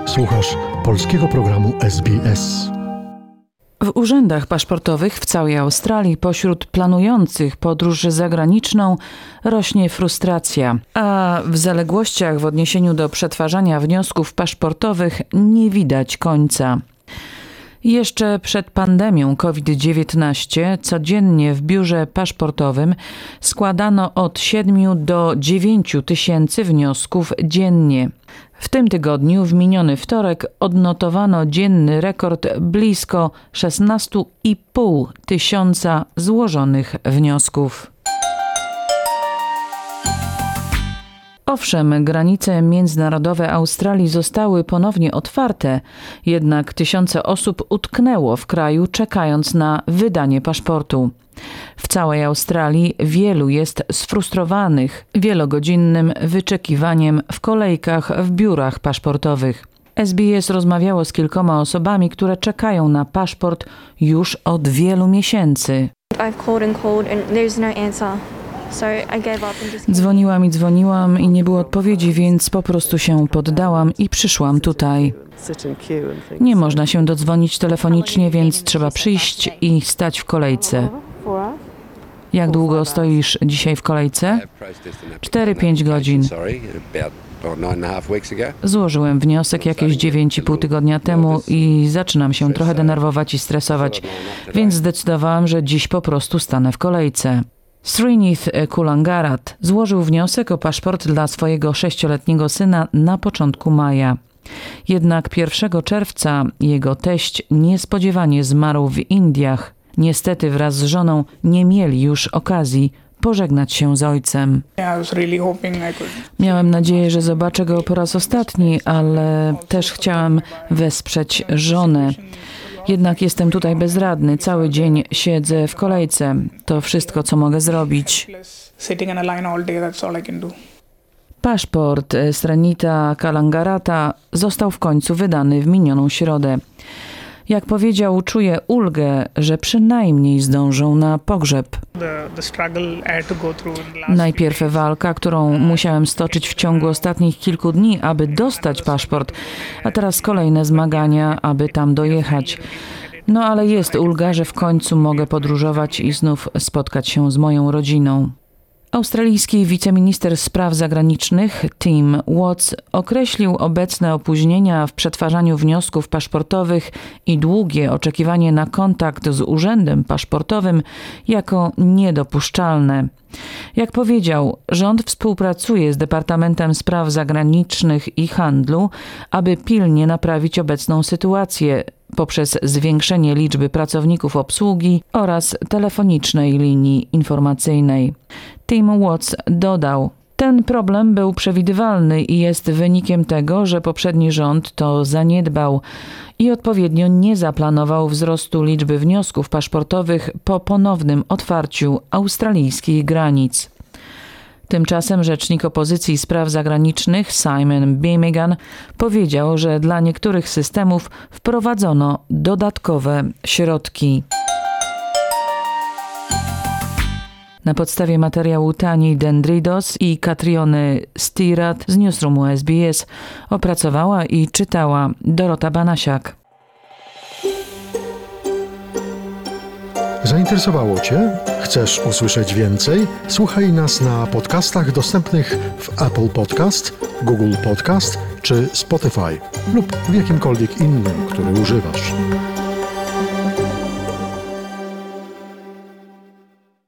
Słuchasz polskiego programu SBS. W urzędach paszportowych w całej Australii pośród planujących podróż zagraniczną rośnie frustracja, a w zaległościach w odniesieniu do przetwarzania wniosków paszportowych nie widać końca. Jeszcze przed pandemią COVID-19 codziennie w biurze paszportowym składano od 7 do 9 tysięcy wniosków dziennie. W tym tygodniu, w miniony wtorek, odnotowano dzienny rekord blisko 16,5 tysiąca złożonych wniosków. Owszem, granice międzynarodowe Australii zostały ponownie otwarte, jednak tysiące osób utknęło w kraju, czekając na wydanie paszportu. W całej Australii wielu jest sfrustrowanych wielogodzinnym wyczekiwaniem w kolejkach w biurach paszportowych. SBS rozmawiało z kilkoma osobami, które czekają na paszport już od wielu miesięcy. Dzwoniłam i nie było odpowiedzi, więc po prostu się poddałam i przyszłam tutaj. Nie można się dodzwonić telefonicznie, więc trzeba przyjść i stać w kolejce. Jak długo stoisz dzisiaj w kolejce? 4-5 godzin. Złożyłem wniosek jakieś 9,5 tygodnia temu i zaczynam się trochę denerwować i stresować, więc zdecydowałam, że dziś po prostu stanę w kolejce. Srinith Kulangarat złożył wniosek o paszport dla swojego 6-letniego syna na początku maja. Jednak 1 czerwca jego teść niespodziewanie zmarł w Indiach. Niestety wraz z żoną nie mieli już okazji pożegnać się z ojcem. Miałem nadzieję, że zobaczę go po raz ostatni, ale też chciałam wesprzeć żonę. Jednak jestem tutaj bezradny. Cały dzień siedzę w kolejce. To wszystko, co mogę zrobić. Paszport Srinitha Kulangarata został w końcu wydany w minioną środę. Jak powiedział, czuje ulgę, że przynajmniej zdążą na pogrzeb. Najpierw walka, którą musiałem stoczyć w ciągu ostatnich kilku dni, aby dostać paszport, a teraz kolejne zmagania, aby tam dojechać. No ale jest ulga, że w końcu mogę podróżować i znów spotkać się z moją rodziną. Australijski wiceminister spraw zagranicznych Tim Watts określił obecne opóźnienia w przetwarzaniu wniosków paszportowych i długie oczekiwanie na kontakt z urzędem paszportowym jako niedopuszczalne. Jak powiedział, rząd współpracuje z Departamentem Spraw Zagranicznych i Handlu, aby pilnie naprawić obecną sytuację poprzez zwiększenie liczby pracowników obsługi oraz telefonicznej linii informacyjnej. Tim Watts dodał: ten problem był przewidywalny i jest wynikiem tego, że poprzedni rząd to zaniedbał i odpowiednio nie zaplanował wzrostu liczby wniosków paszportowych po ponownym otwarciu australijskich granic. Tymczasem rzecznik opozycji spraw zagranicznych Simon Birmingham powiedział, że dla niektórych systemów wprowadzono dodatkowe środki. Na podstawie materiału Tani Dendridos i Katriony Stirat z Newsroomu SBS opracowała i czytała Dorota Banasiak. Zainteresowało Cię? Chcesz usłyszeć więcej? Słuchaj nas na podcastach dostępnych w Apple Podcast, Google Podcast czy Spotify lub w jakimkolwiek innym, który używasz.